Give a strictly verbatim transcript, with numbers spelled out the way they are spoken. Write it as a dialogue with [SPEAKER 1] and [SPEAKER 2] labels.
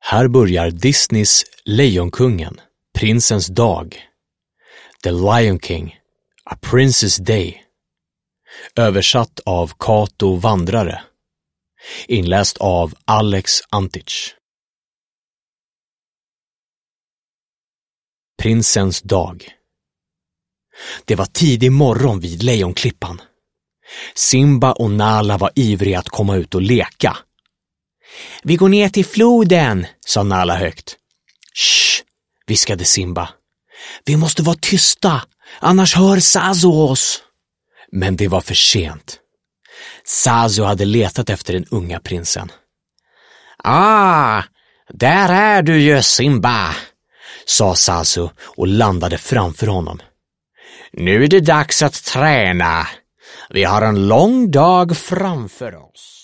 [SPEAKER 1] Här börjar Disneys Lejonkungen, Prinsens dag. The Lion King, A Princess Day. Översatt av Kato Vandrare. Inläst av Alex Antich. Prinsens dag. Det var tidig morgon vid Lejonklippan. Simba och Nala var ivriga att komma ut och leka. Vi går ner till floden, sa Nala högt. Shh, viskade Simba. Vi måste vara tysta, annars hör Zazu oss. Men det var för sent. Zazu hade letat efter den unga prinsen. Ah, där är du ju, Simba, sa Zazu och landade framför honom. Nu är det dags att träna. Vi har en lång dag framför oss.